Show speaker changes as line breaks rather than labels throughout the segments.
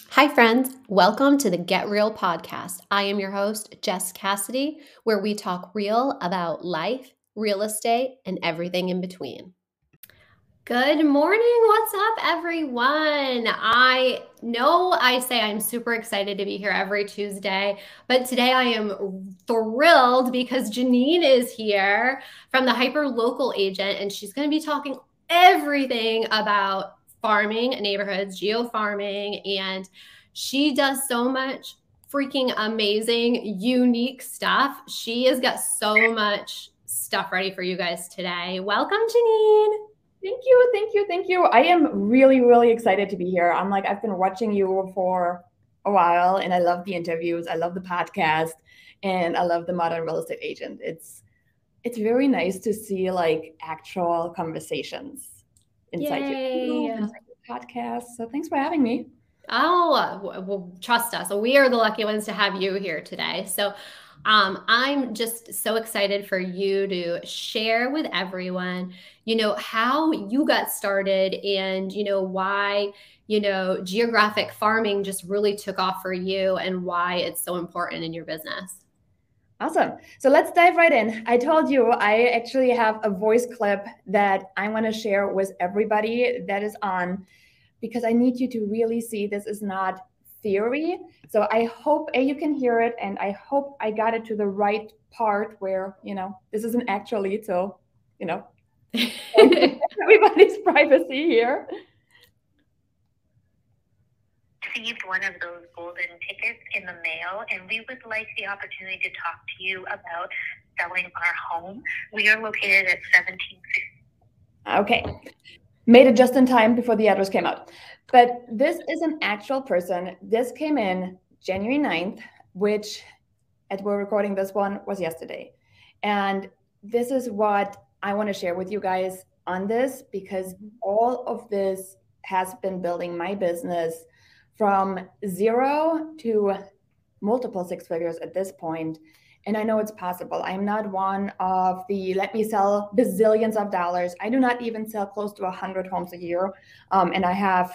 Hi, friends. Welcome to the Get Real podcast. I am your host, Jess Cassidy, where we talk real about life, real estate, and everything in between. Good morning. What's up, everyone? I know I say I'm super excited to be here every Tuesday, but today I am thrilled because Janine is here from the Hyper Local Agent, and she's going to be talking everything about farming neighborhoods, geofarming, and she does so much freaking amazing, unique stuff. She has got so much stuff ready for you guys today. Welcome, Janine.
Thank you. I am really excited to be here. I've been watching you for a while and I love the interviews. I love the podcast and I love the Modern Real Estate Agent. It's very nice to see like actual conversations inside your podcast. So thanks for having me.
Oh, well, trust us. We are the lucky ones to have you here today. So I'm just so excited for you to share with everyone, how you got started and, why, geographic farming just really took off for you and why it's so important in your business.
Awesome. So let's dive right in. I told you I actually have a voice clip that I want to share with everybody that is on because I need you to really see this is not theory. So I hope you can hear it and I hope I got it to the right part where, this is an actual lead. So, everybody's privacy here.
Received one of those golden tickets in the mail, and we would like the opportunity to talk to you about selling our home. We are located at 1750.
Okay. Made it just in time before the address came out. But this is an actual person. This came in January 9th, which, as we're recording this one, was yesterday. And this is what I want to share with you guys on this, because all of this has been building my business from zero to multiple six figures at this point. And I know it's possible. I'm not one of the let me sell bazillions of dollars. I do not even sell close to 100 homes a year. And I have,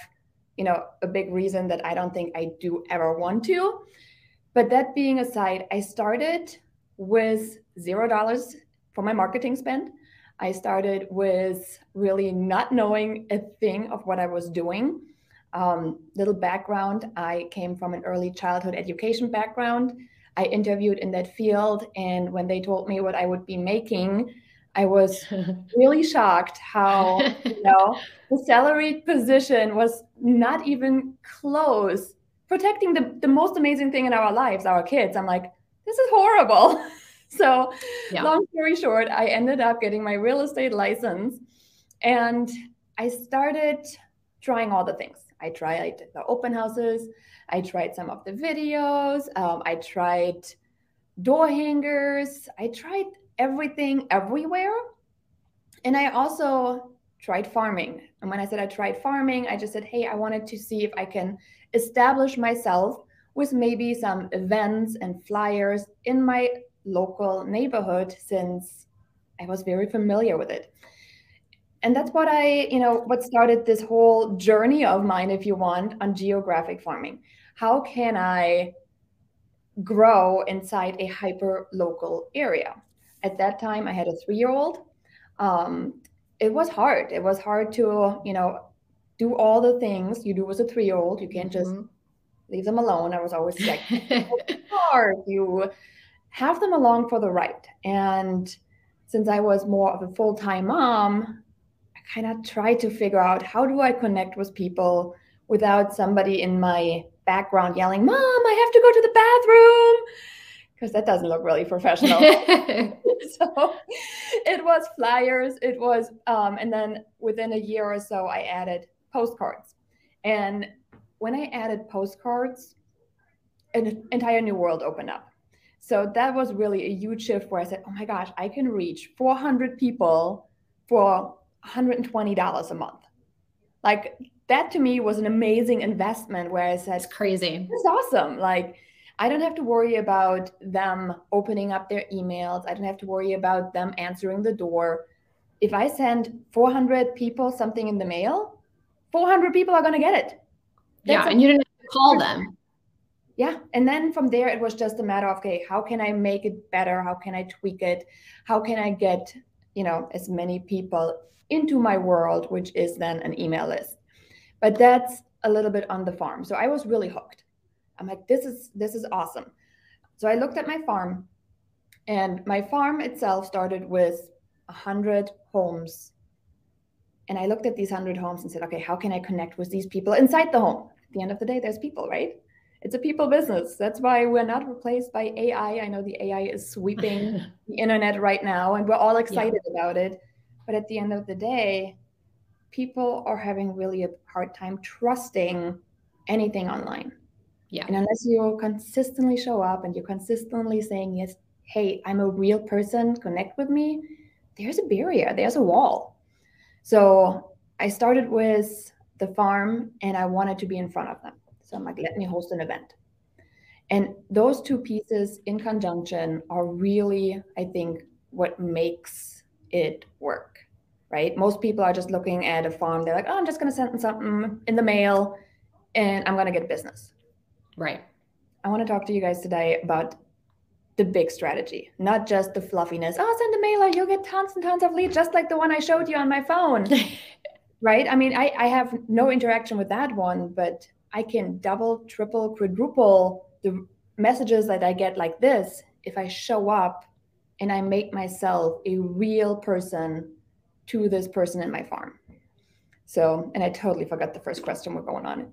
a big reason that I don't think I do ever want to. But that being aside, I started with $0 for my marketing spend. I started with really not knowing a thing of what I was doing. Little background, I came from an early childhood education background. I interviewed in that field, and when they told me what I would be making, I was really shocked how, the salaried position was not even close, protecting the most amazing thing in our lives, our kids. I'm like, this is horrible. So long story short, I ended up getting my real estate license, and I started trying all the things. I tried the open houses. I tried some of the videos. I tried door hangers. I tried everything everywhere. And I also tried farming. And when I said I tried farming, I just said, hey, I wanted to see if I can establish myself with maybe some events and flyers in my local neighborhood, since I was very familiar with it. And that's what what started this whole journey of mine, if you want, on geographic farming. How can I grow inside a hyper local area? At that time, I had a 3-year-old. It was hard. It was hard to, do all the things you do as a 3-year-old. You can't just leave them alone. I was always sick. It's hard. You have them along for the ride. And since I was more of a full-time mom, kind of try to figure out, how do I connect with people without somebody in my background yelling, Mom, I have to go to the bathroom, because that doesn't look really professional. So it was flyers. It was, and then within a year or so, I added postcards. And when I added postcards, an entire new world opened up. So that was really a huge shift where I said, oh my gosh, I can reach 400 people for $120 a month. Like, that to me was an amazing investment, where I said,
it's crazy.
This is awesome. Like, I don't have to worry about them opening up their emails. I don't have to worry about them answering the door. If I send 400 people something in the mail, 400 people are going to get it.
And you didn't have call them.
Yeah. And then from there, it was just a matter of, okay, how can I make it better? How can I tweak it? How can I get, as many people into my world, which is then an email list. But that's a little bit on the farm. So I was really hooked. I'm like, this is awesome. So I looked at my farm, and my farm itself started with 100 homes. And I looked at these 100 homes and said, okay, how can I connect with these people inside the home? At the end of the day, there's people, right? It's a people business. That's why we're not replaced by AI. I know the AI is sweeping the internet right now, and we're all excited about it. But at the end of the day, people are having really a hard time trusting anything online.
Yeah.
And unless you consistently show up and you're consistently saying, yes, hey, I'm a real person, connect with me, there's a barrier, there's a wall. So I started with the farm, and I wanted to be in front of them. So I'm like, let me host an event. And those two pieces in conjunction are really, I think, what makes it work, right? Most people are just looking at a farm. They're like, oh, I'm just going to send something in the mail and I'm going to get business.
Right.
I want to talk to you guys today about the big strategy, not just the fluffiness. Oh, send a mailer, you'll get tons and tons of leads, just like the one I showed you on my phone, right? I mean, I have no interaction with that one, but I can double, triple, quadruple the messages that I get like this if I show up and I make myself a real person to this person in my farm. So, and I totally forgot the first question we're going on.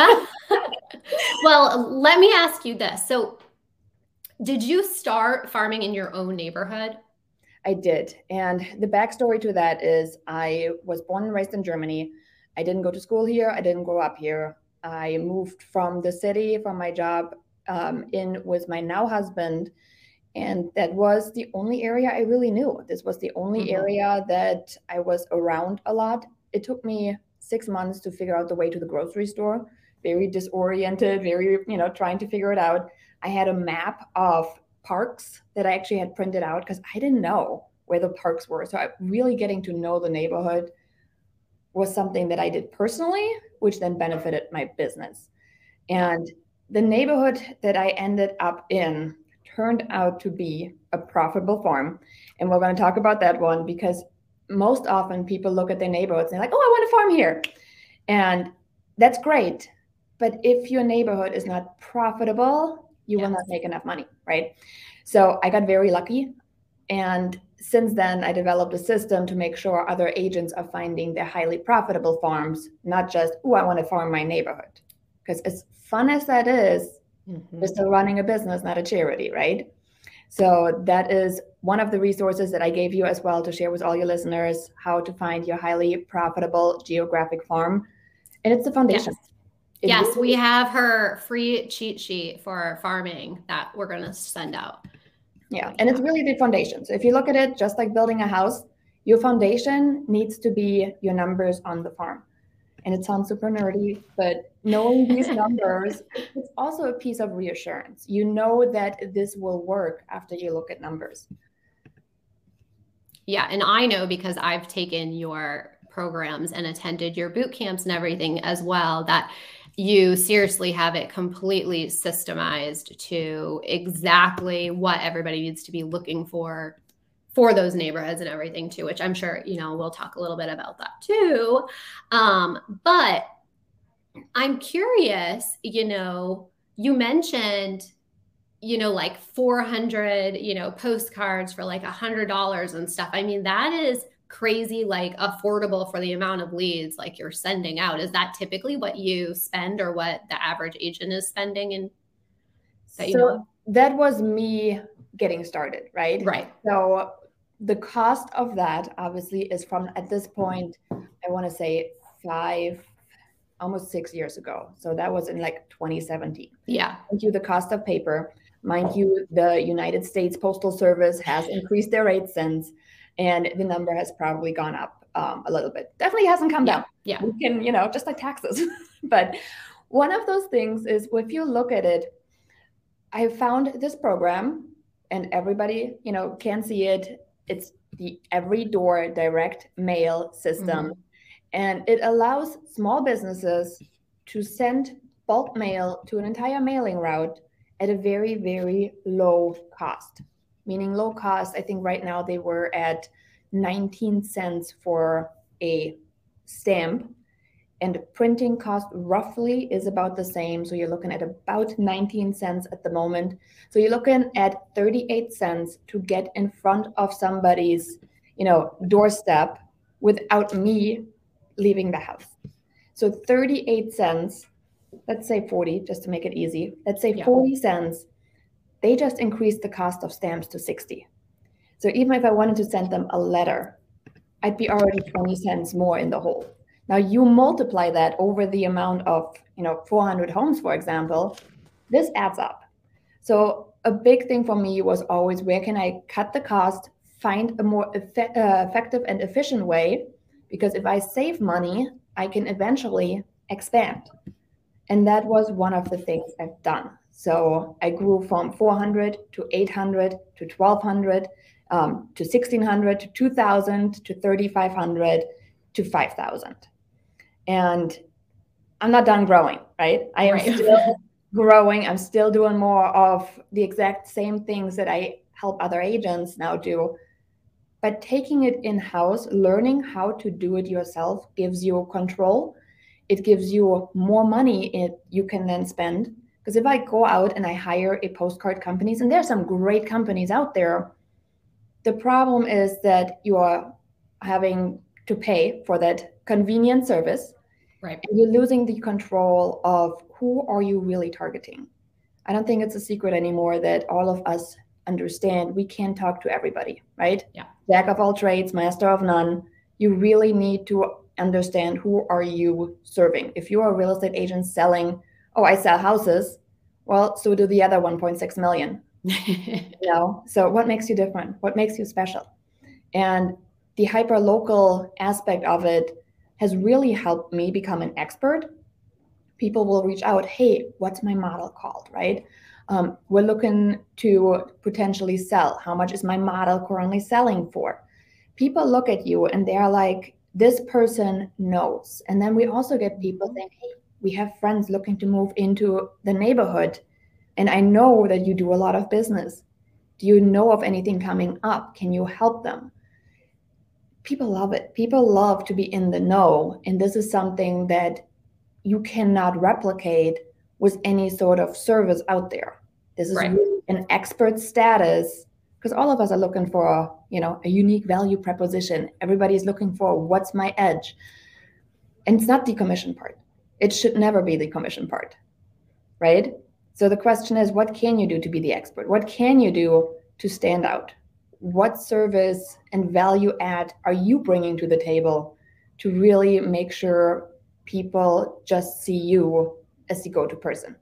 Well, let me ask you this. So did you start farming in your own neighborhood?
I did. And the backstory to that is I was born and raised in Germany. I didn't go to school here. I didn't grow up here. I moved from the city, from my job, in with my now husband. And that was the only area I really knew. This was the only area that I was around a lot. It took me 6 months to figure out the way to the grocery store. Very disoriented, very, trying to figure it out. I had a map of parks that I actually had printed out because I didn't know where the parks were. So really getting to know the neighborhood was something that I did personally, which then benefited my business. And the neighborhood that I ended up in turned out to be a profitable farm. And we're going to talk about that one because most often people look at their neighborhoods and they're like, oh, I want to farm here. And that's great. But if your neighborhood is not profitable, you will not make enough money, right? So I got very lucky. And since then, I developed a system to make sure other agents are finding their highly profitable farms, not just, oh, I want to farm my neighborhood. Because as fun as that is, we're still running a business, not a charity, right? So that is one of the resources that I gave you as well to share with all your listeners, how to find your highly profitable geographic farm. And it's the foundation.
Yes, we have her free cheat sheet for farming that we're going to send out.
Yeah, and it's really the foundation. So if you look at it, just like building a house, your foundation needs to be your numbers on the farm. And it sounds super nerdy, but knowing these numbers, it's also a piece of reassurance. You know that this will work after you look at numbers.
Yeah, and I know because I've taken your programs and attended your boot camps and everything as well, that you seriously have it completely systemized to exactly what everybody needs to be looking for those neighborhoods and everything too, which I'm sure, we'll talk a little bit about that too. But I'm curious, you mentioned, like 400, postcards for like $100 and stuff. I mean, that is crazy, like affordable for the amount of leads like you're sending out. Is that typically what you spend or what the average agent is spending? And
that was me getting started, right?
Right.
So the cost of that obviously is from, at this point, I want to say almost 6 years ago. So that was in like 2017.
Yeah.
Mind you, the cost of paper, mind you, the United States Postal Service has increased their rates since, and the number has probably gone up a little bit. Definitely hasn't come down.
Yeah.
We can, just like taxes. But one of those things is, if you look at it, I found this program and everybody, can see it. It's the Every Door direct mail system. And it allows small businesses to send bulk mail to an entire mailing route at a very, very low cost. Meaning low cost, I think right now they were at 19 cents for a stamp, and printing cost roughly is about the same. So you're looking at about 19 cents at the moment. So you're looking at 38 cents to get in front of somebody's, doorstep without me leaving the house. So 38 cents, let's say 40, just to make it easy. Let's say 40 cents. They just increased the cost of stamps to 60. So even if I wanted to send them a letter, I'd be already 20 cents more in the hole. Now you multiply that over the amount of, 400 homes, for example, this adds up. So a big thing for me was always, where can I cut the cost, find a more effective and efficient way? Because if I save money, I can eventually expand. And that was one of the things I've done. So I grew from 400 to 800 to 1,200 to 1,600 to 2,000 to 3,500 to 5,000. And I'm not done growing, right? I am still growing. I'm still doing more of the exact same things that I help other agents now do. But taking it in-house, learning how to do it yourself gives you control. It gives you more money you can then spend. Because if I go out and I hire a postcard companies, and there's some great companies out there, the problem is that you are having to pay for that convenient service.
Right.
And you're losing the control of who are you really targeting. I don't think it's a secret anymore that all of us understand we can't talk to everybody, right?
Yeah.
Jack of all trades, master of none. You really need to understand who are you serving. If you're a real estate agent selling, I sell houses, well, so do the other 1.6 million. So what makes you different? What makes you special? And the hyper-local aspect of it has really helped me become an expert. People will reach out, hey, what's my model called, right? We're looking to potentially sell. How much is my model currently selling for? People look at you and they're like, this person knows. And then we also get people saying, hey, we have friends looking to move into the neighborhood. And I know that you do a lot of business. Do you know of anything coming up? Can you help them? People love it. People love to be in the know. And this is something that you cannot replicate with any sort of service out there. This is really an expert status, because all of us are looking for a unique value proposition. Everybody's looking for what's my edge. And it's not the commission part. It should never be the commission part, right? So the question is, what can you do to be the expert? What can you do to stand out? What service and value add are you bringing to the table to really make sure people just see you as the go-to person?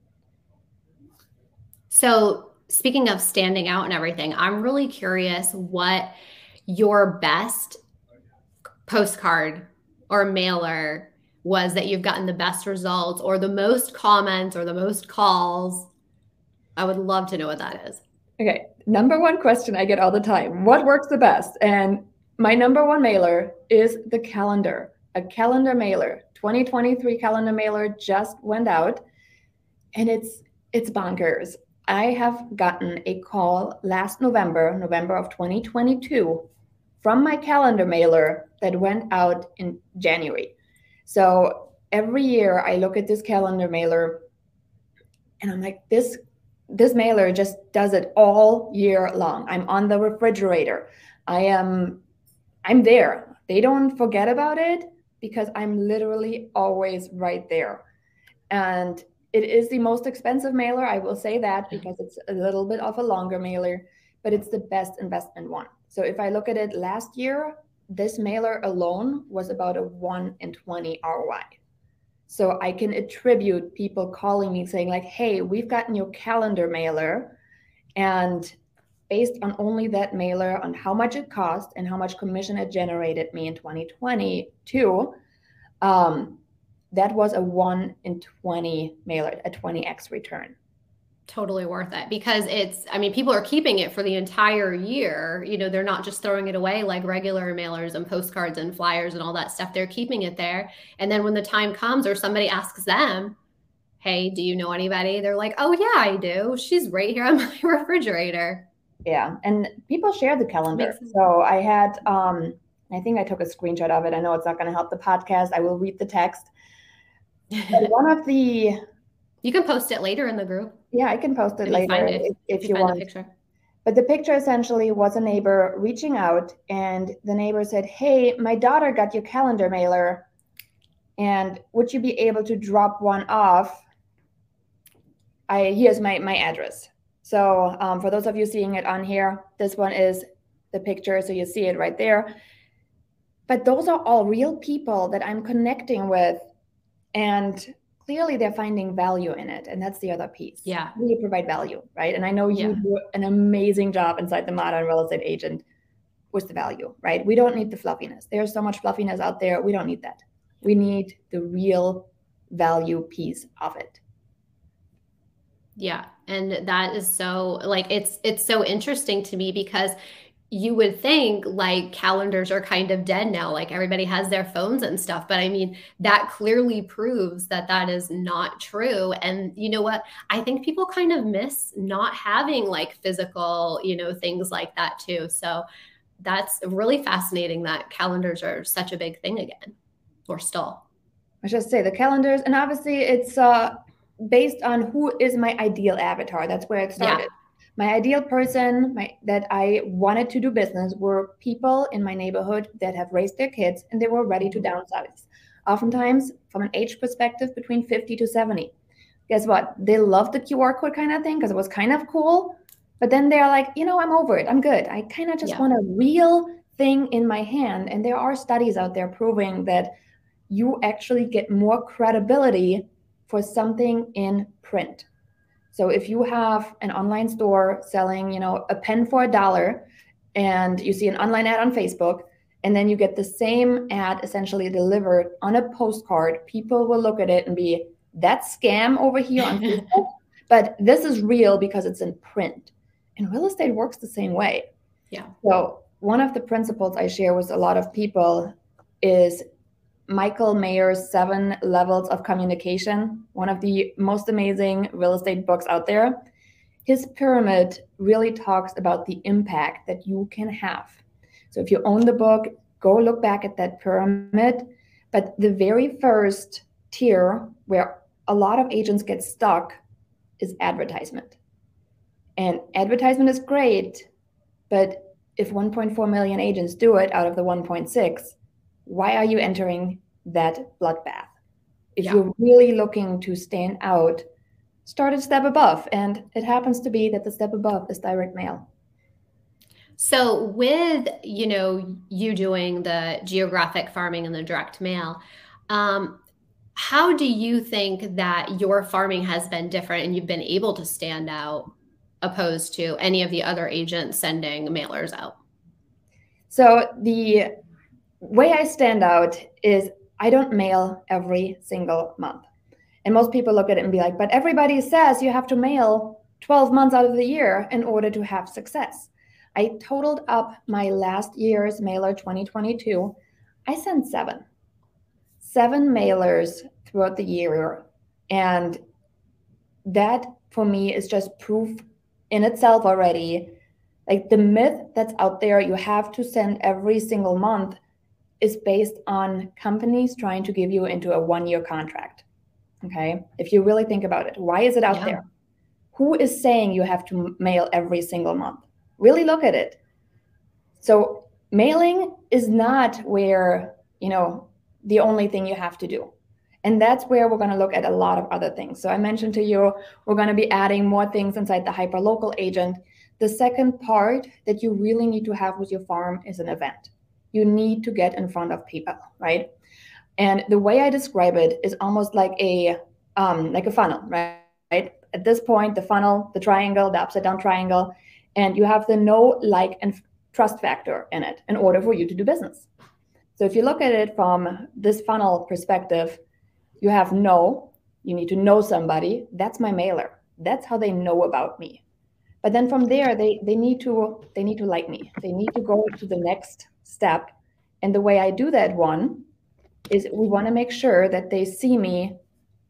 So speaking of standing out and everything, I'm really curious what your best postcard or mailer was that you've gotten the best results or the most comments or the most calls. I would love to know what that is.
Okay. Number one question I get all the time, what works the best? And my number one mailer is the calendar, a calendar mailer. 2023 calendar mailer just went out, and it's bonkers. I have gotten a call last November of 2022, from my calendar mailer that went out in January. So every year I look at this calendar mailer and I'm like, this mailer just does it all year long. I'm on the refrigerator. I'm there. They don't forget about it because I'm literally always right there. And it is the most expensive mailer, I will say that, because it's a little bit of a longer mailer, but it's the best investment one. So if I look at it last year, this mailer alone was about a 1 in 20 ROI. So I can attribute people calling me saying like, hey, we've gotten your calendar mailer, and based on only that mailer, on how much it cost and how much commission it generated me in 2022, that was a 1 in 20 mailer, a 20x return.
Totally worth it, because people are keeping it for the entire year. They're not just throwing it away like regular mailers and postcards and flyers and all that stuff. They're keeping it there. And then when the time comes or somebody asks them, hey, do you know anybody? They're like, oh yeah, I do. She's right here on my refrigerator.
Yeah. And people share the calendar. So I had, I think I took a screenshot of it. I know it's not going to help the podcast. I will read the text. But one of the...
You can post it later in the group.
Yeah, I can post it later if you want.
The picture.
But the picture essentially was a neighbor reaching out, and the neighbor said, hey, my daughter got your calendar mailer, and would you be able to drop one off? Here's my address. So for those of you seeing it on here, this one is the picture, so you see it right there. But those are all real people that I'm connecting with, and clearly they're finding value in it. And that's the other piece.
Yeah.
We provide value, right? And I know you do an amazing job inside the Modern Real Estate Agent with the value, right? We don't need the fluffiness. There's so much fluffiness out there. We don't need that. We need the real value piece of it.
Yeah. And that is so, like, it's so interesting to me, because you would think like calendars are kind of dead now, like everybody has their phones and stuff. But I mean, that clearly proves that that is not true. And you know what? I think people kind of miss not having like physical, things like that too. So that's really fascinating that calendars are such a big thing again, or still.
I should say the calendars. And obviously it's based on who is my ideal avatar. That's where it started. Yeah. My ideal person that I wanted to do business were people in my neighborhood that have raised their kids and they were ready to downsize. Oftentimes, from an age perspective, between 50 to 70. Guess what? They love the QR code kind of thing because it was kind of cool. But then they're like, I'm over it. I'm good. I kind of just want a real thing in my hand. And there are studies out there proving that you actually get more credibility for something in print. So if you have an online store selling, a pen for $1, and you see an online ad on Facebook, and then you get the same ad essentially delivered on a postcard, people will look at it and be, that's scam over here on Facebook, but this is real because it's in print. And real estate works the same way.
Yeah.
So one of the principles I share with a lot of people is Michael Mayer's 7 Levels of Communication, one of the most amazing real estate books out there. His pyramid really talks about the impact that you can have. So if you own the book, go look back at that pyramid. But the very first tier where a lot of agents get stuck is advertisement. And advertisement is great, but if 1.4 million agents do it out of the 1.6, why are you entering that bloodbath? If you're really looking to stand out, start a step above. And it happens to be that the step above is direct mail.
So with, you doing the geographic farming and the direct mail, how do you think that your farming has been different and you've been able to stand out opposed to any of the other agents sending mailers out?
So the way I stand out is I don't mail every single month. And most people look at it and be like, but everybody says you have to mail 12 months out of the year in order to have success. I totaled up my last year's mailer 2022. I sent 7 mailers throughout the year. And that for me is just proof in itself already. Like the myth that's out there, you have to send every single month, is based on companies trying to give you into a 1-year contract. Okay. If you really think about it, why is it out there? Who is saying you have to mail every single month? Really look at it. So mailing is not where, the only thing you have to do. And that's where we're going to look at a lot of other things. So I mentioned to you, we're going to be adding more things inside the hyperlocal agent. The second part that you really need to have with your farm is an event. You need to get in front of people, right? And the way I describe it is almost like a funnel, right? At this point, the funnel, the triangle, the upside down triangle, and you have the know, like, and trust factor in it in order for you to do business. So if you look at it from this funnel perspective, you have know, you need to know somebody. That's my mailer. That's how they know about me. But then from there, they need to like me. They need to go to the next step. And the way I do that one is we want to make sure that they see me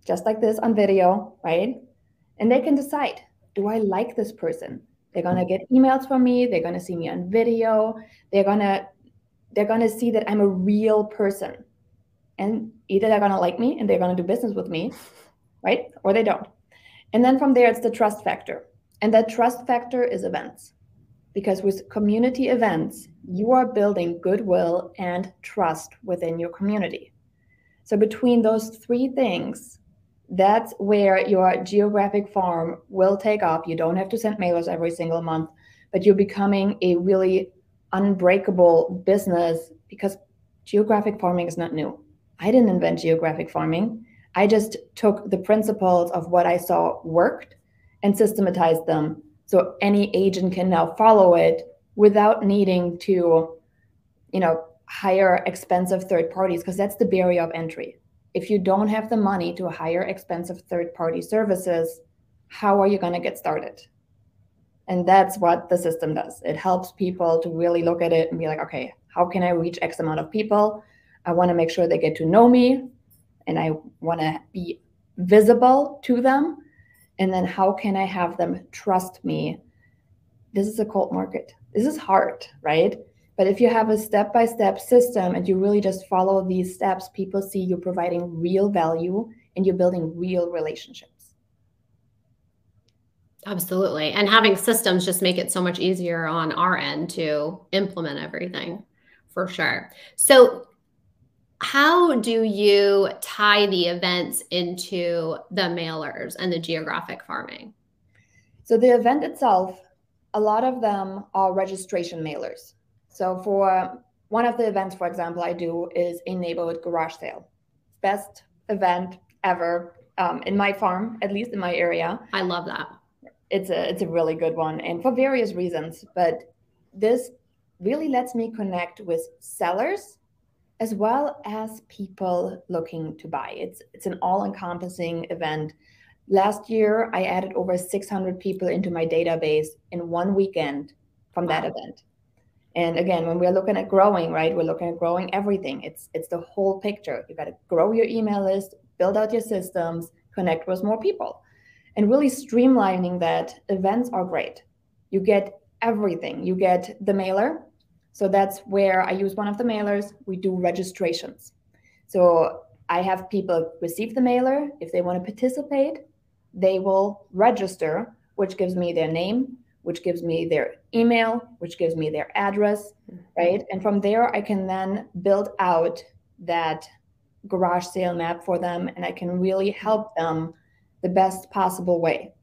just like this on video, right? And they can decide, do I like this person? They're going to get emails from me. They're going to see me on video. They're going to see that I'm a real person. And either they're going to like me and they're going to do business with me, right? Or they don't. And then from there, it's the trust factor. And that trust factor is events. Because with community events, you are building goodwill and trust within your community. So between those three things, that's where your geographic farm will take off. You don't have to send mailers every single month, but you're becoming a really unbreakable business, because geographic farming is not new. I didn't invent geographic farming. I just took the principles of what I saw worked and systematized them, so any agent can now follow it without needing to, hire expensive third parties, because that's the barrier of entry. If you don't have the money to hire expensive third-party services, how are you going to get started? And that's what the system does. It helps people to really look at it and be like, okay, how can I reach X amount of people? I want to make sure they get to know me, and I want to be visible to them. And then how can I have them trust me? This is a cold market. This is hard, right? But if you have a step-by-step system and you really just follow these steps, people see you're providing real value and you're building real relationships.
Absolutely. And having systems just make it so much easier on our end to implement everything, for sure. So how do you tie the events into the mailers and the geographic farming?
So the event itself, a lot of them are registration mailers. So for one of the events, for example, I do is a neighborhood garage sale. Best event ever in my farm, at least in my area.
I love that.
It's a really good one, and for various reasons. But this really lets me connect with sellers as well as people looking to buy. It's an all-encompassing event. Last year, I added over 600 people into my database in one weekend from that event. And again, when we're looking at growing, right, we're looking at growing everything. It's the whole picture. You got to grow your email list, build out your systems, connect with more people. And really streamlining that, events are great. You get everything. You get the mailer. So that's where I use one of the mailers. We do registrations. So I have people receive the mailer. If they want to participate, they will register, which gives me their name, which gives me their email, which gives me their address, right? And from there, I can then build out that garage sale map for them, and I can really help them the best possible way.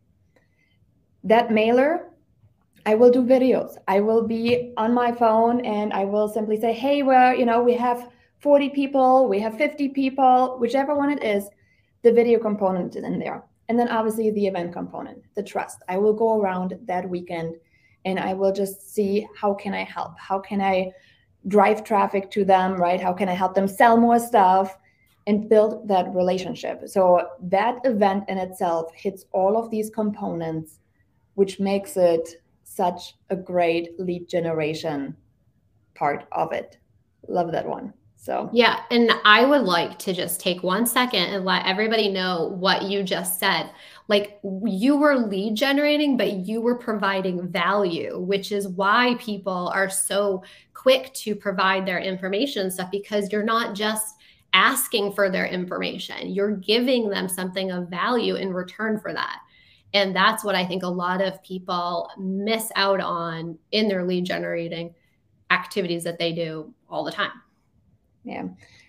That mailer, I will do videos. I will be on my phone and I will simply say, hey, we have 40 people, we have 50 people, whichever one it is, the video component is in there. And then obviously the event component, the trust. I will go around that weekend and I will just see, how can I help? How can I drive traffic to them, right? How can I help them sell more stuff and build that relationship? So that event in itself hits all of these components, which makes it such a great lead generation part of it. Love that one. So
yeah, and I would like to just take 1 second and let everybody know what you just said. Like, you were lead generating, but you were providing value, which is why people are so quick to provide their information and stuff, because you're not just asking for their information. You're giving them something of value in return for that. And that's what I think a lot of people miss out on in their lead generating activities that they do all the time.
Yeah.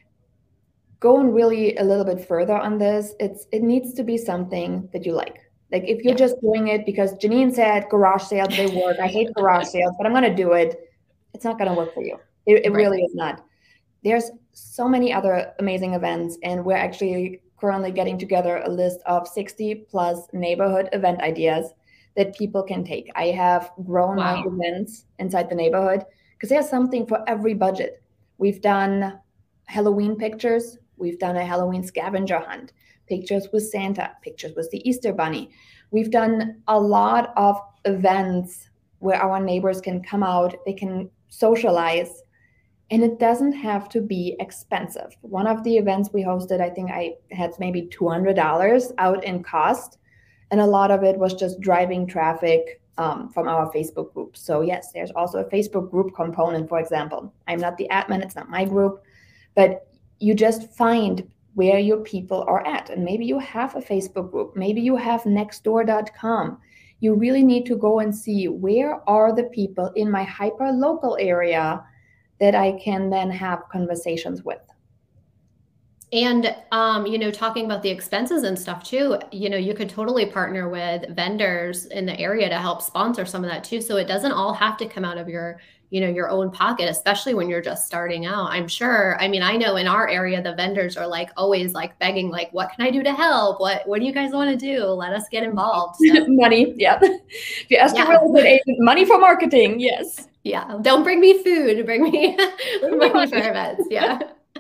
Going really a little bit further on this, it needs to be something that you like. Like, if you're just doing it because Janine said garage sales, they work. I hate garage sales, but I'm going to do it. It's not going to work for you. It really is not. There's so many other amazing events, and we're actually currently getting together a list of 60 plus neighborhood event ideas that people can take. I have grown my events inside the neighborhood because there's something for every budget. We've done Halloween pictures. We've done a Halloween scavenger hunt, pictures with Santa, pictures with the Easter Bunny. We've done a lot of events where our neighbors can come out, they can socialize, And it doesn't have to be expensive. One of the events we hosted, I think I had maybe $200 out in cost. And a lot of it was just driving traffic from our Facebook group. So yes, there's also a Facebook group component, for example. I'm not the admin, it's not my group, but you just find where your people are at. And maybe you have a Facebook group, maybe you have nextdoor.com. You really need to go and see where are the people in my hyper local area that I can then have conversations with.
And, talking about the expenses and stuff too, you could totally partner with vendors in the area to help sponsor some of that too. So it doesn't all have to come out of your own pocket, especially when you're just starting out. I'm sure. I mean, I know in our area, the vendors are like always like begging, like, what can I do to help? What do you guys want to do? Let us get involved. So.
Money. Yeah. If you ask a real estate agent, money for marketing. Yes.
Yeah. Don't bring me food. Bring me money for events. Yeah.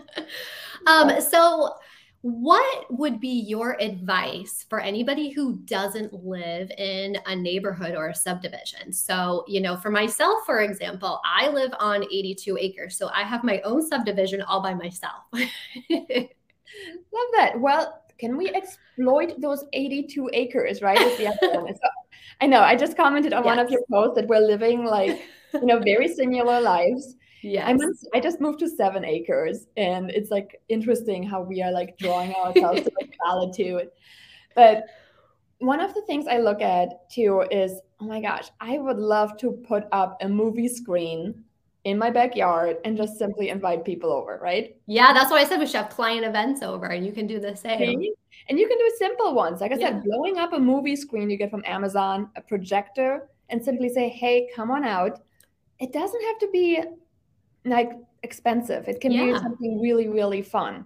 So what would be your advice for anybody who doesn't live in a neighborhood or a subdivision? So, for myself, for example, I live on 82 acres. So I have my own subdivision all by myself.
Love that. Well, can we exploit those 82 acres, right? So, I know I just commented on one of your posts that we're living like, very similar lives. Yeah, I just moved to 7 acres, and it's like interesting how we are like drawing ourselves to like solitude. But one of the things I look at too is, oh my gosh, I would love to put up a movie screen in my backyard and just simply invite people over, right?
Yeah, that's why I said we should have client events over, and you can do the same.
And you can do simple ones. Like I said, blowing up a movie screen you get from Amazon, a projector, and simply say, hey, come on out. It doesn't have to be like expensive. It can be something really, really fun.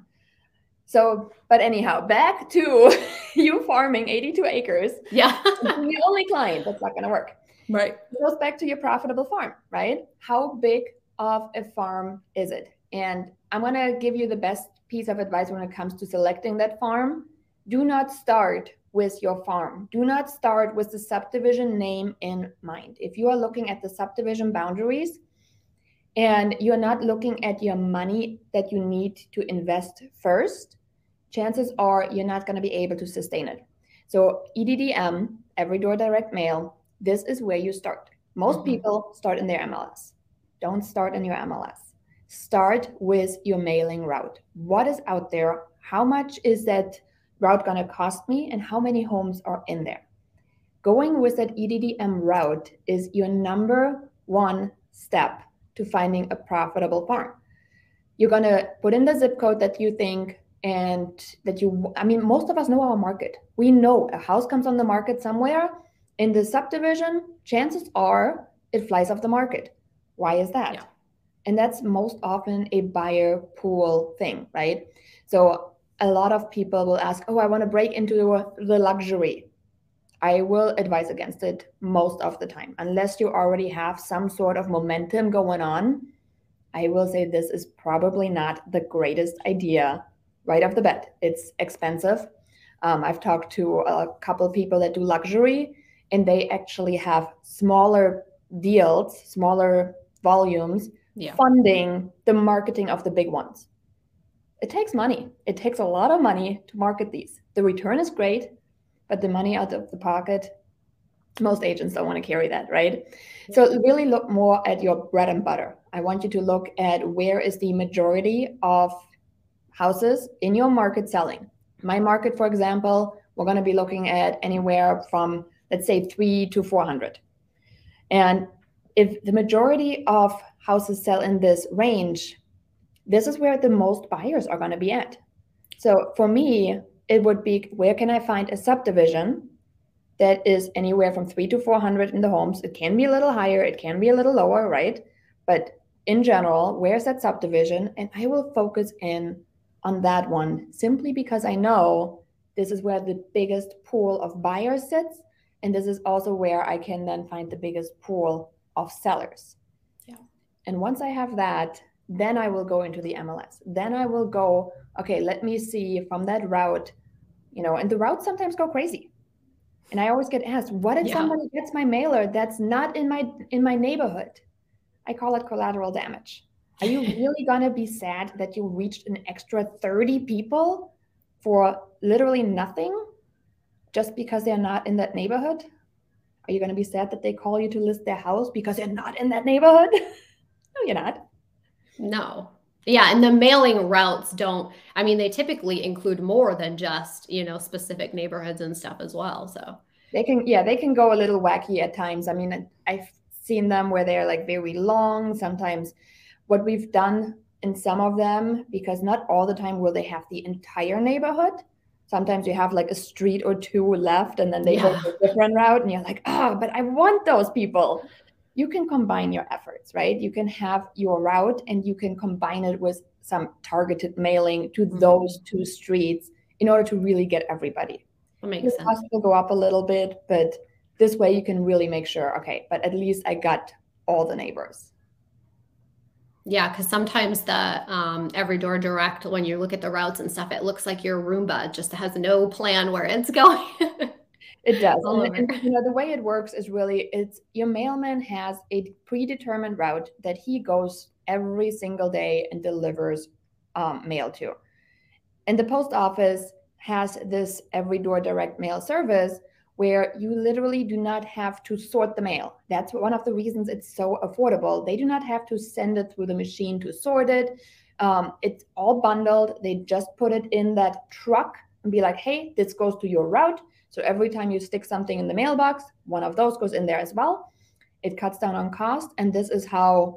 So, but anyhow, back to you farming 82 acres.
Yeah.
The only client, that's not going to work.
Right.
It goes back to your profitable farm, right? How big of a farm is it? And I'm going to give you the best piece of advice when it comes to selecting that farm. Do not start with your farm. Do not start with the subdivision name in mind. If you are looking at the subdivision boundaries, and you're not looking at your money that you need to invest first, chances are you're not going to be able to sustain it. So EDDM, Every Door Direct Mail, this is where you start. Most people start in their MLS. Don't start in your MLS. Start with your mailing route. What is out there? How much is that route going to cost me? And how many homes are in there? Going with that EDDM route is your number one step to finding a profitable farm. You're going to put in the zip code that you think and that most of us know our market. We know a house comes on the market somewhere in the subdivision, chances are it flies off the market. Why is that? Yeah. And that's most often a buyer pool thing, right? So a lot of people will ask, oh, I want to break into the luxury. I will advise against it most of the time. Unless you already have some sort of momentum going on, I will say this is probably not the greatest idea right off the bat. It's expensive. I've talked to a couple of people that do luxury, and they actually have smaller deals, smaller volumes, funding the marketing of the big ones. It takes money. It takes a lot of money to market these. The return is great, but the money out of the pocket, most agents don't want to carry that, right? Yeah. So really look more at your bread and butter. I want you to look at where is the majority of houses in your market selling. My market, for example, we're going to be looking at anywhere from, let's say, 3 to 400. And if the majority of houses sell in this range, this is where the most buyers are going to be at. So for me, it would be, where can I find a subdivision that is anywhere from 3 to 400 in the homes? It can be a little higher, it can be a little lower, right? But in general, where's that subdivision? And I will focus in on that one simply because I know this is where the biggest pool of buyers sits. And this is also where I can then find the biggest pool of sellers. Yeah. And once I have that, then I will go into the MLS. Then I will go, okay, let me see from that route, and the routes sometimes go crazy. And I always get asked, what if somebody gets my mailer that's not in my neighborhood? I call it collateral damage. Are you really going to be sad that you reached an extra 30 people for literally nothing just because they're not in that neighborhood? Are you going to be sad that they call you to list their house because they're not in that neighborhood? No, you're not.
No. Yeah, and the mailing routes they typically include more than just, specific neighborhoods and stuff as well. So
they can go a little wacky at times. I mean, I've seen them where they're like very long. Sometimes what we've done in some of them, because not all the time will they have the entire neighborhood. Sometimes you have like a street or two left and then they go to a different route and you're like, but I want those people. You can combine your efforts, right? You can have your route and you can combine it with some targeted mailing to those two streets in order to really get everybody.
That makes sense.
The cost will go up a little bit, but this way you can really make sure, okay, but at least I got all the neighbors.
Yeah, because sometimes the Everydoor Direct, when you look at the routes and stuff, it looks like your Roomba just has no plan where it's going.
It does. And the way it works is really, your mailman has a predetermined route that he goes every single day and delivers mail to. And the post office has this Everydoor Direct mail service where you literally do not have to sort the mail. That's one of the reasons it's so affordable. They do not have to send it through the machine to sort it. It's all bundled. They just put it in that truck and be like, hey, this goes to your route. So every time you stick something in the mailbox, one of those goes in there as well. It cuts down on cost. And this is how,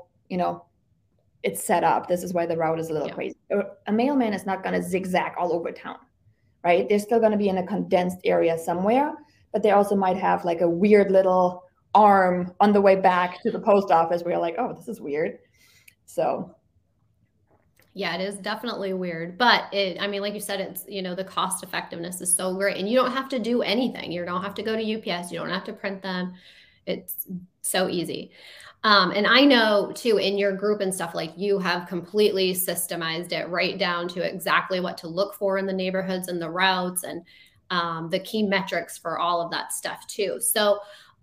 it's set up. This is why the route is a little crazy. A mailman is not going to zigzag all over town, right? They're still going to be in a condensed area somewhere, but they also might have like a weird little arm on the way back to the post office where you're like, oh, this is weird. So
yeah, it is definitely weird, but like you said, it's, the cost effectiveness is so great and you don't have to do anything. You don't have to go to UPS. You don't have to print them. It's so easy. And I know too, in your group and stuff, like you have completely systemized it right down to exactly what to look for in the neighborhoods and the routes and the key metrics for all of that stuff too. So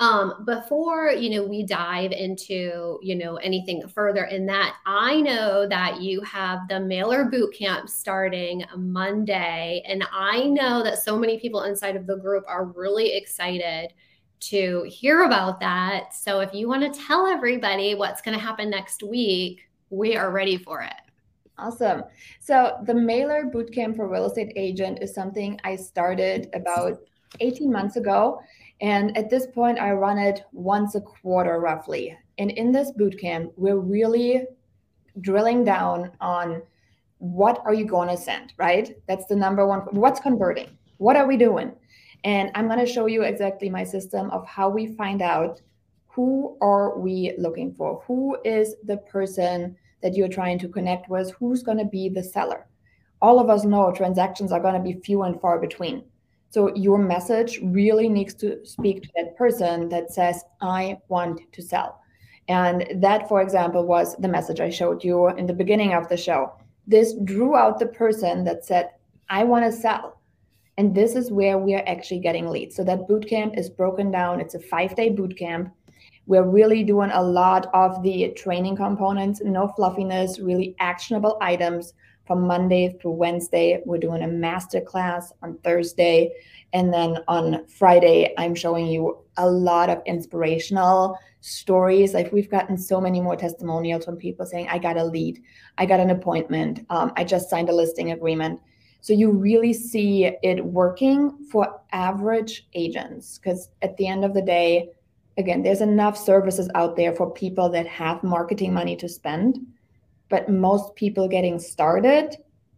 before, we dive into, anything further in that, I know that you have the mailer boot camp starting Monday. And I know that so many people inside of the group are really excited to hear about that. So if you want to tell everybody what's going to happen next week, we are ready for it.
Awesome. So the Mailer Bootcamp for Real Estate Agent is something I started about 18 months ago. And at this point, I run it once a quarter roughly. And in this bootcamp, we're really drilling down on what are you going to send, right? That's the number one. What's converting? What are we doing? And I'm going to show you exactly my system of how we find out who are we looking for? Who is the person that you're trying to connect with? Who's going to be the seller? All of us know transactions are going to be few and far between. So your message really needs to speak to that person that says, I want to sell. And that, for example, was the message I showed you in the beginning of the show. This drew out the person that said, I want to sell. And this is where we are actually getting leads. So that bootcamp is broken down. It's a 5-day bootcamp. We're really doing a lot of the training components, no fluffiness, really actionable items from Monday through Wednesday. We're doing a masterclass on Thursday. And then on Friday, I'm showing you a lot of inspirational stories. Like we've gotten so many more testimonials from people saying, I got a lead, I got an appointment, I just signed a listing agreement. So you really see it working for average agents, because at the end of the day, again, there's enough services out there for people that have marketing money to spend, but most people getting started,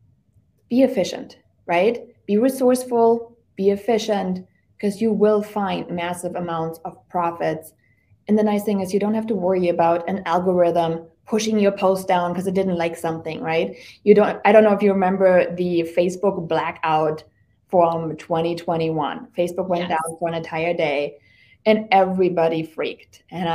be efficient, right? Be resourceful, be efficient, because you will find massive amounts of profits. And the nice thing is you don't have to worry about an algorithm pushing your post down because it didn't like something, right? I don't know if you remember the Facebook blackout from 2021. Facebook went down for an entire day and everybody freaked. And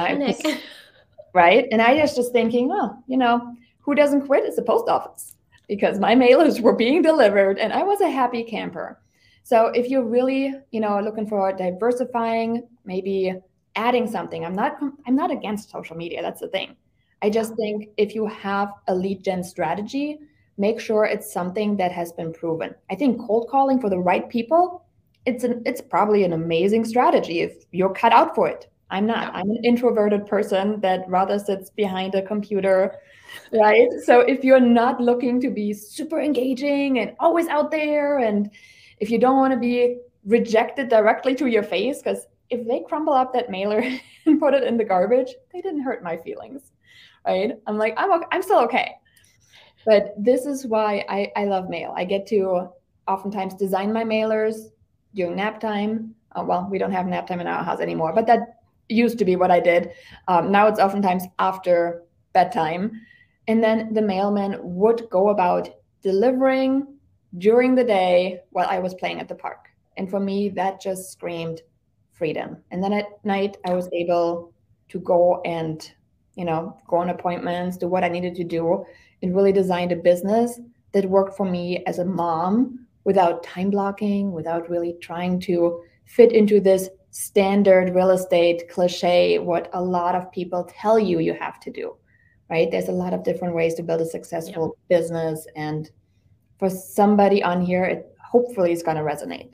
right? And I was just thinking, who doesn't quit? It's the post office, because my mailers were being delivered and I was a happy camper. So if you're really, looking for diversifying, maybe adding something, I'm not against social media. That's the thing. I just think if you have a lead gen strategy, make sure it's something that has been proven. I think cold calling for the right people, it's probably an amazing strategy if you're cut out for it. I'm not.
Yeah.
I'm an introverted person that rather sits behind a computer, right? So if you're not looking to be super engaging and always out there, and if you don't want to be rejected directly to your face, because if they crumble up that mailer and put it in the garbage, they didn't hurt my feelings, right? I'm like, I'm still okay. But this is why I love mail. I get to oftentimes design my mailers during nap time. Well, we don't have nap time in our house anymore, but that used to be what I did. Now it's oftentimes after bedtime. And then the mailman would go about delivering during the day while I was playing at the park. And for me, that just screamed freedom. And then at night, I was able to go and, go on appointments, do what I needed to do, and really designed a business that worked for me as a mom without time blocking, without really trying to fit into this standard real estate cliche, what a lot of people tell you you have to do, right? There's a lot of different ways to build a successful business. And for somebody on here, it hopefully is going to resonate.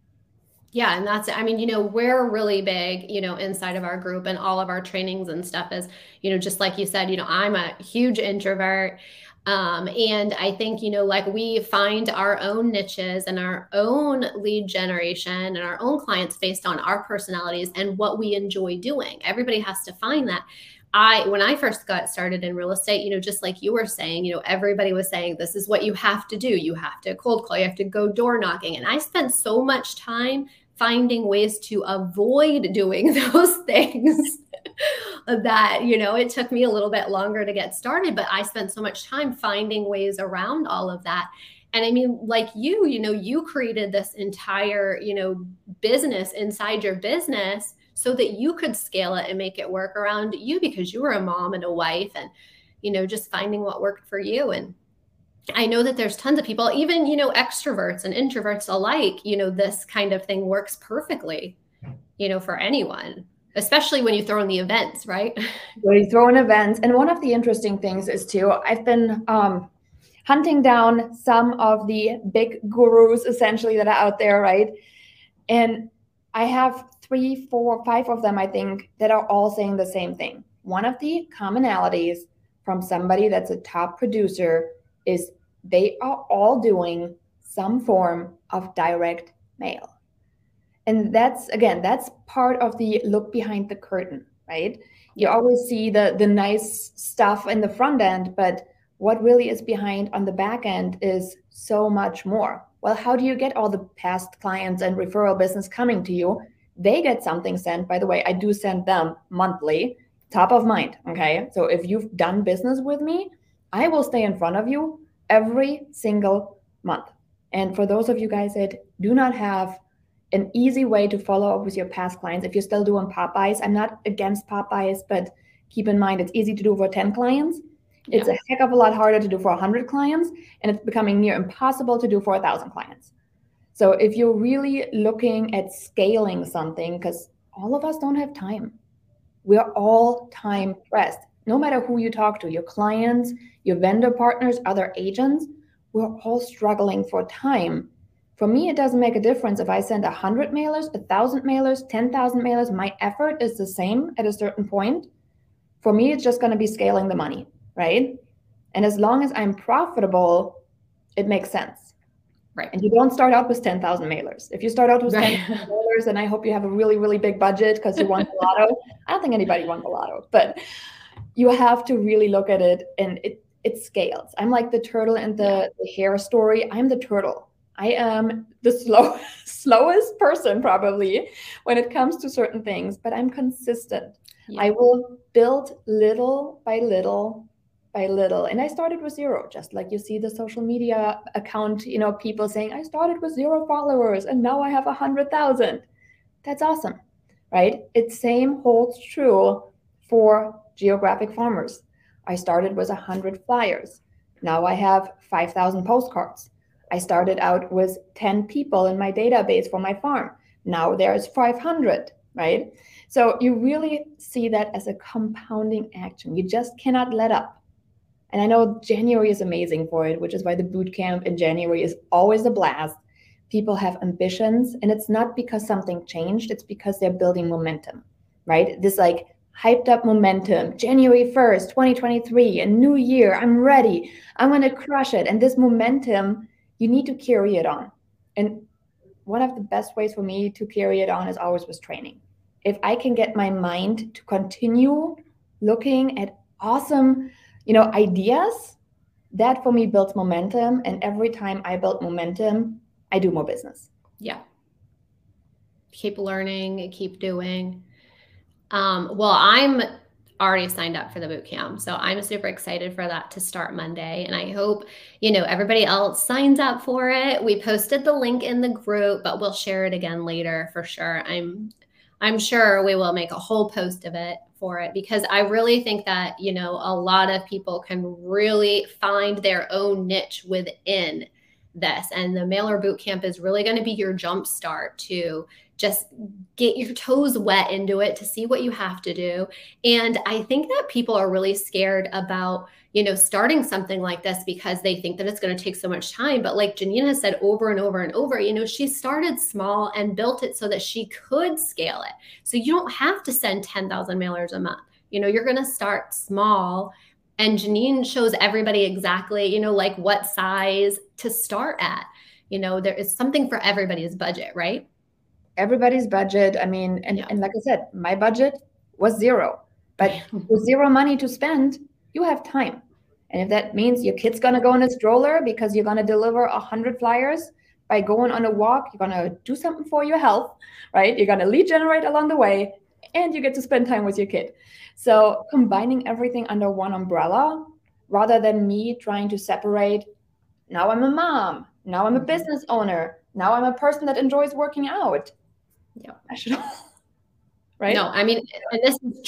Yeah. And that's, we're really big, inside of our group and all of our trainings and stuff is, just like you said, I'm a huge introvert. And I think, like we find our own niches and our own lead generation and our own clients based on our personalities and what we enjoy doing. Everybody has to find that. When I first got started in real estate, just like you were saying, everybody was saying, this is what you have to do. You have to cold call, you have to go door knocking. And I spent so much time finding ways to avoid doing those things that, it took me a little bit longer to get started, but I spent so much time finding ways around all of that. And like you created this entire, business inside your business so that you could scale it and make it work around you because you were a mom and a wife and, just finding what worked for you. And I know that there's tons of people, even, extroverts and introverts alike, this kind of thing works perfectly, for anyone, especially when you throw in the events, right?
When you throw in events. And one of the interesting things is too, I've been hunting down some of the big gurus essentially that are out there, right? And I have 3, 4, 5 of them, I think, that are all saying the same thing. One of the commonalities from somebody that's a top producer is they are all doing some form of direct mail. And that's part of the look behind the curtain, right? You always see the nice stuff in the front end, but what really is behind on the back end is so much more. Well, how do you get all the past clients and referral business coming to you? They get something sent. By the way, I do send them monthly, top of mind, okay? So if you've done business with me, I will stay in front of you every single month. And for those of you guys that do not have an easy way to follow up with your past clients, if you're still doing pop-bys, I'm not against pop-bys, but keep in mind it's easy to do for 10 clients. It's a heck of a lot harder to do for 100 clients, and it's becoming near impossible to do for 1,000 clients. So if you're really looking at scaling something, because all of us don't have time, we're all time pressed. No matter who you talk to, your clients, your vendor partners, other agents, we're all struggling for time. For me, it doesn't make a difference if I send 100 mailers, 1,000 mailers, 10,000 mailers. My effort is the same at a certain point. For me, it's just going to be scaling the money, right? And as long as I'm profitable, it makes sense.
Right.
And you don't start out with 10,000 mailers. If you start out with 10,000 mailers, then I hope you have a really, really big budget because you won the lotto. I don't think anybody won the lotto, but you have to really look at it, and it scales. I'm like the turtle in the hare story. I'm the turtle. I am the slowest person probably when it comes to certain things, but I'm consistent. Yeah. I will build little by little by little. And I started with 0, just like you see the social media account, people saying, I started with 0 followers and now I have 100,000. That's awesome, right? It same holds true for geographic farmers. I started with 100 flyers. Now I have 5,000 postcards. I started out with 10 people in my database for my farm. Now there's 500. right? So you really see that as a compounding action. You just cannot let up. And I know January is amazing for it, which is why the boot camp in January is always a blast. People have ambitions, and it's not because something changed, it's because they're building momentum, right? This like hyped up momentum, January 1st, 2023, a new year, I'm ready, I'm going to crush it. And this momentum, you need to carry it on. And one of the best ways for me to carry it on is always with training. If I can get my mind to continue looking at awesome, ideas, that for me builds momentum. And every time I build momentum, I do more business.
Yeah. Keep learning, keep doing. Well, I'm already signed up for the boot camp, so I'm super excited for that to start Monday. And I hope, everybody else signs up for it. We posted the link in the group, but we'll share it again later for sure. I'm sure we will make a whole post of it for it, because I really think that, a lot of people can really find their own niche within this. And the mailer boot camp is really going to be your jump start to just get your toes wet into it, to see what you have to do. And I think that people are really scared about, starting something like this because they think that it's going to take so much time. But like Janine has said over and over and over, she started small and built it so that she could scale it. So you don't have to send 10,000 mailers a month. You're going to start small. And Janine shows everybody exactly, like what size to start at. There is something for everybody's budget, right?
Everybody's budget. I mean, and like I said, my budget was zero, but with zero money to spend, you have time. And if that means your kid's going to go in a stroller because you're going to deliver 100 flyers by going on a walk, you're going to do something for your health, right? You're going to lead generate along the way, and you get to spend time with your kid. So combining everything under one umbrella, rather than me trying to separate, now I'm a mom, now I'm a business owner, now I'm a person that enjoys working out.
Yeah,
I should. Right?
No, I mean, and this is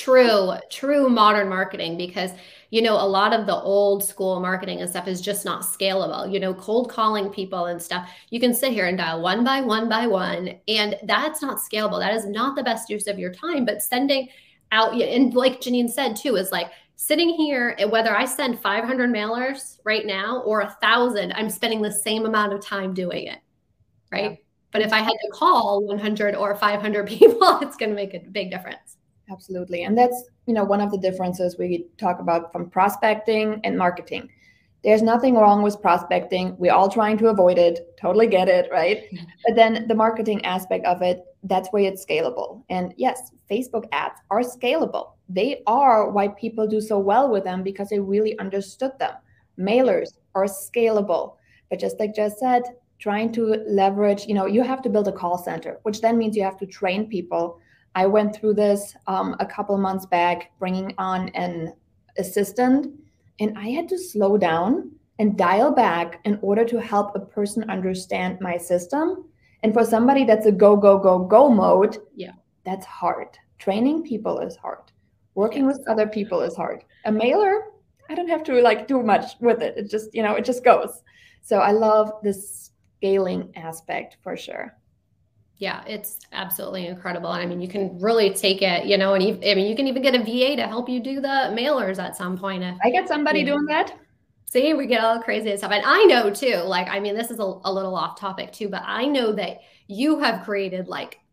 true modern marketing, because, a lot of the old school marketing and stuff is just not scalable. Cold calling people and stuff, you can sit here and dial one by one by one, and that's not scalable. That is not the best use of your time. But sending out, and like Janine said too, is like sitting here, whether I send 500 mailers right now or 1,000, I'm spending the same amount of time doing it, right? Yeah. But if I had to call 100 or 500 people, it's going to make a big difference.
Absolutely. And that's, one of the differences we talk about from prospecting and marketing. There's nothing wrong with prospecting. We're all trying to avoid it. Totally get it, right? But then the marketing aspect of it, that's where it's scalable. And yes, Facebook ads are scalable. They are why people do so well with them, because they really understood them. Mailers are scalable. But just like Jess said, trying to leverage, you have to build a call center, which then means you have to train people. I went through this a couple months back, bringing on an assistant, and I had to slow down and dial back in order to help a person understand my system. And for somebody that's a go, go, go, go mode, that's hard. Training people is hard. Working with other people is hard. A mailer, I don't have to do much with it. It just, it just goes. So I love this scaling aspect for sure.
Yeah, it's absolutely incredible. And I mean, you can really take it, and you can even get a VA to help you do the mailers at some point. If
I get somebody doing that.
See, we get all crazy and stuff. And I know too, this is a little off topic too, but I know that you have created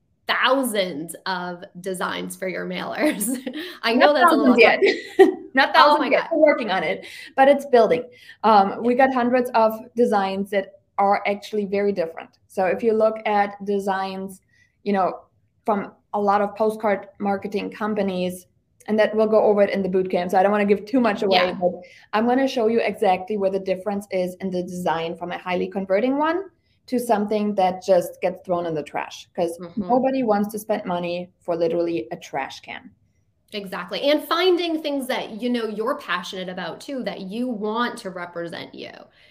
thousands of designs for your mailers. I know that's a little
yet. Not thousands yet. We're working on it, but it's building. We got hundreds of designs that are actually very different. So if you look at designs, from a lot of postcard marketing companies, and that we'll go over it in the bootcamp, so I don't want to give too much away, but I'm going to show you exactly where the difference is in the design from a highly converting one to something that just gets thrown in the trash, because nobody wants to spend money for literally a trash can.
Exactly. And finding things that, you're passionate about too, that you want to represent you.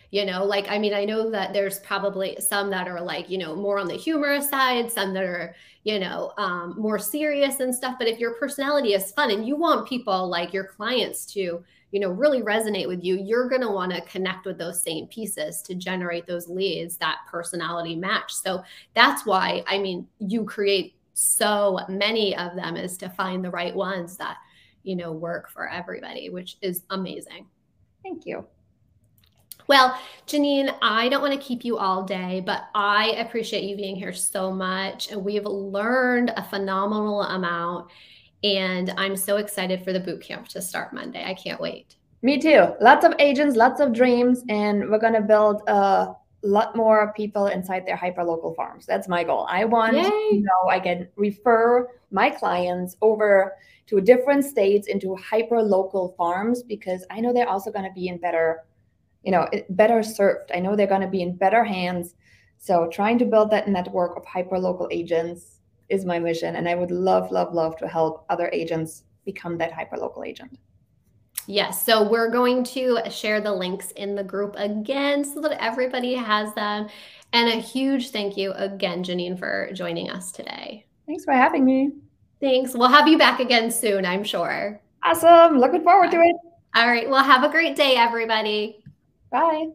I know that there's probably some that are more on the humorous side, some that are, more serious and stuff. But if your personality is fun and you want people like your clients to, really resonate with you, you're going to want to connect with those same pieces to generate those leads, that personality match. So that's why, you create so many of them is to find the right ones that, you know, work for everybody, which is amazing.
Thank you.
Well, Janine, I don't want to keep you all day, but I appreciate you being here so much. And we've learned a phenomenal amount. And I'm so excited for the boot camp to start Monday. I can't wait.
Me too. Lots of agents, lots of dreams, and we're going to build a lot more people inside their hyperlocal farms. That's my goal. I want to know I can refer my clients over to different states into hyperlocal farms, because I know they're also going to be in better, you know, better served. I know they're going to be in better hands. So trying to build that network of hyperlocal agents is my mission. And I would love, love, love to help other agents become that hyperlocal agent.
Yes. So we're going to share the links in the group again so that everybody has them. And a huge thank you again, Janine, for joining us today.
Thanks for having me.
Thanks. We'll have you back again soon, I'm sure.
Awesome. Looking forward to it.
All right. Well, have a great day, everybody.
Bye.